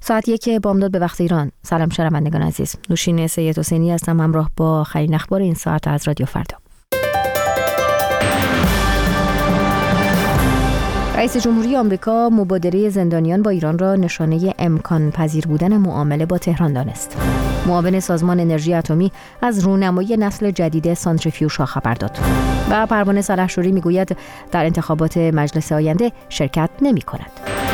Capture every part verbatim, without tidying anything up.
ساعت یک بامداد به وقت ایران. سلام شنوندگان عزیز. نوشین سید حسینی هستم، همراه با آخرین اخبار این ساعت از رادیو فردا. رئیس جمهوری آمریکا مبادله زندانیان با ایران را نشانه امکان پذیر بودن معامله با تهران دانست. معاون سازمان انرژی اتمی از رونمایی نسل جدید سانتریفیوژها خبر داد. و پروانه سلحشوری میگوید در انتخابات مجلس آینده شرکت نمی کند.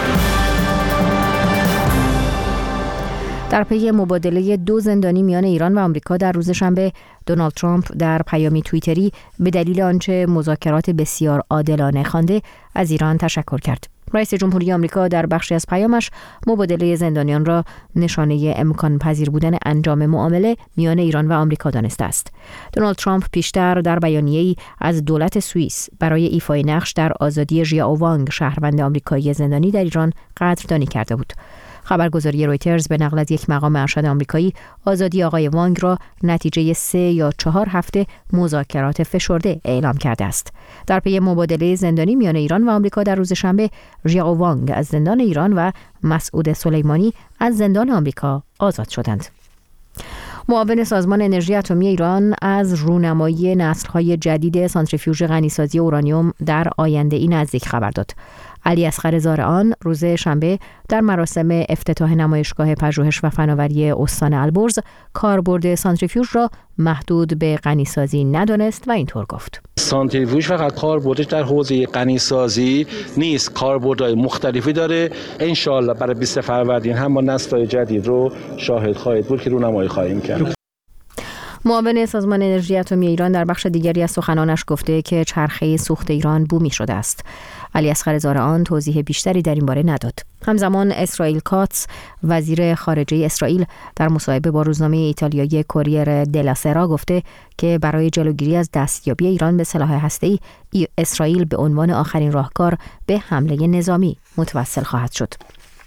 در پی مبادله دو زندانی میان ایران و آمریکا در روز شنبه، دونالد ترامپ در پیامی توییتری به دلیل آنچه مذاکرات بسیار عادلانه خوانده از ایران تشکر کرد. رئیس جمهوری آمریکا در بخشی از پیامش مبادله زندانیان را نشانه امکان پذیر بودن انجام معامله میان ایران و آمریکا دانسته است. دونالد ترامپ پیشتر در بیانیه‌ای از دولت سوئیس برای ایفای نقش در آزادی ژیائو وانگ، شهروند آمریکایی زندانی در ایران، قدردانی کرده بود. خبرگزاری رویترز به نقل از یک مقام ارشد آمریکایی آزادی آقای وانگ را نتیجه سه یا چهار هفته مذاکرات فشرده اعلام کرده است. در پی مبادله زندانی میان ایران و آمریکا در روز شنبه، ژیائو وانگ از زندان ایران و مسعود سلیمانی از زندان آمریکا آزاد شدند. معاون سازمان انرژی اتمی ایران از رونمایی نسل‌های جدید سانتریفیوژ غنیسازی اورانیوم در آینده ای نزدیک خبر داد. علی اصغر زارعان روز شنبه در مراسم افتتاح نمایشگاه پژوهش و فناوری استان البرز کاربرد سانتریفیوژ را محدود به غنیسازی ندانست و اینطور گفت: سانتریفیوژ فقط کاربردش در حوزه غنیسازی نیست، کاربردهای مختلفی داره. ان شاءالله برای بیست فروردین هم ما نسل‌های جدید رو شاهد خواهید بود که رونمایی خواهیم کرد. معاون سازمان انرژی اتمی ایران در بخش دیگری از سخنانش گفته که چرخه سوخت ایران بومی شده است. علی اصغر زارعان توضیح بیشتری در این باره نداد. همزمان اسرائیل کاتس، وزیر خارجه اسرائیل، در مصاحبه با روزنامه ایتالیایی کوریر دلا سرا گفته که برای جلوگیری از دستیابی ایران به سلاح هسته‌ای، اسرائیل به عنوان آخرین راهکار به حمله نظامی متوسل خواهد شد.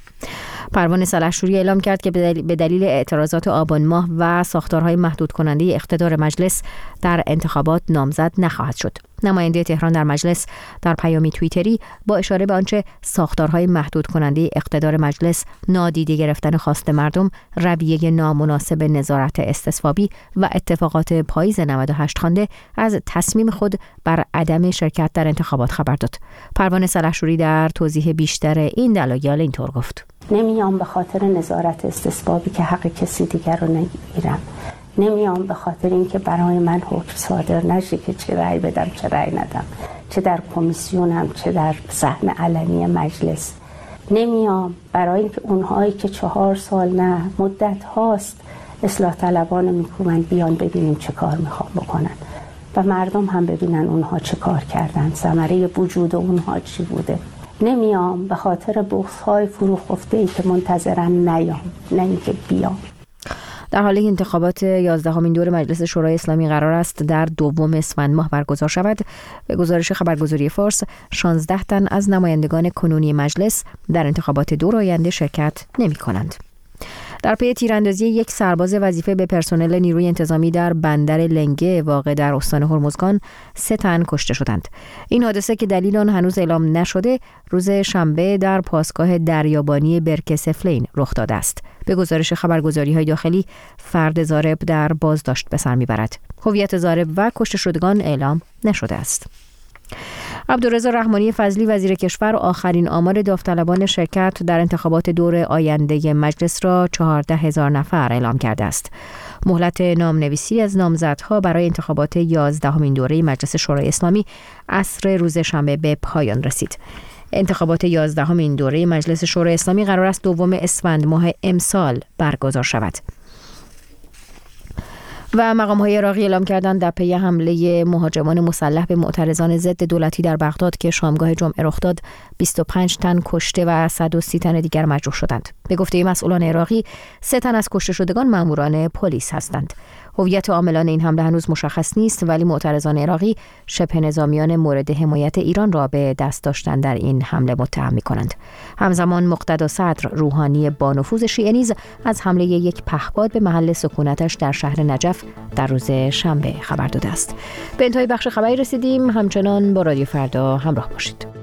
پروانه سلحشوری اعلام کرد که به دلیل اعتراضات آبان ماه و ساختارهای محدود کننده اقتدار مجلس در انتخابات نامزد نخواهد شد. نماینده تهران در مجلس در پیامی توییتری با اشاره به آنچه ساختارهای محدود کننده اقتدار مجلس نادیده گرفتن خواست مردم، رویه نامناسب نظارت استصوابی و اتفاقات پاییز نود و هشت خوانده، از تصمیم خود بر عدم شرکت در انتخابات خبر داد. پروانه سلحشوری در توضیح بیشتر این دلایل اینطور گفت: نمیام به خاطر نظارت استصوابی که حق کسی دیگر رو نگیرم. نمیام به خاطر اینکه برای من حکم صادر نشه که چه رأی بدم چه رأی ندم، چه در کمیسیونم چه در صحن علنی مجلس. نمیام برای اینکه اونهایی که چهار سال نه مدت هاست اصلاح طلبان میکنن بیان ببینیم چه کار میخوام بکنن و مردم هم ببینن اونها چه کار کردن، ثمره وجود اونها چی بوده. نمیام به خاطر بغض‌های فروخفته‌ای که منتظرن نیام، نه اینکه بیام. در حالی که انتخابات یازدهمین دور مجلس شورای اسلامی قرار است در دوم اسفند ماه برگزار شود، به گزارش خبرگزاری فارس، شانزده تن از نمایندگان کنونی مجلس در انتخابات دور آینده شرکت نمی کنند. در پی تیراندازی یک سرباز وظیفه به پرسنل نیروی انتظامی در بندر لنگه واقع در استان هرمزگان، سه تن کشته شدند. این حادثه که دلیل آن هنوز اعلام نشده، روز شنبه در پاسگاه دریابانی برکسفلین رخ داده است. به گزارش خبرگزاری‌های داخلی، فرد ضارب در بازداشت به سر میبرد. هویت ضارب و کشته شدگان اعلام نشده است. عبدالرضا رحمانی فضلی وزیر کشور آخرین آمار داوطلبان شرکت در انتخابات دور آینده مجلس را چهارده هزار نفر اعلام کرده است. مهلت نامنویسی از نامزدها برای انتخابات یازدهمین دوره مجلس شورای اسلامی عصر روز شنبه به پایان رسید. انتخابات یازدهمین دوره مجلس شورای اسلامی قرار است دوم اسفند ماه امسال برگزار شود. و مقام‌های عراقی اعلام کردند در پی حمله مهاجمان مسلح به معترضان ضد دولتی در بغداد که شامگاه جمعه رخ داد، بیست و پنج تن کشته و صد و سی تن دیگر مجروح شدند. به گفته مسئولان عراقی، سه تن از کشته شدگان ماموران پلیس هستند. هویت عاملان این حمله هنوز مشخص نیست، ولی معترضان عراقی شبه نظامیان مورد حمایت ایران را به دست داشتن در این حمله متهم می‌کنند. همزمان مقتدا صدر روحانی با نفوذ شیعه نیز از حمله یک پهپاد به محل سکونتش در شهر نجف در روز شنبه خبر داده است. به انتهای بخش خبری رسیدیم. همچنان با رادیو فردا همراه باشید.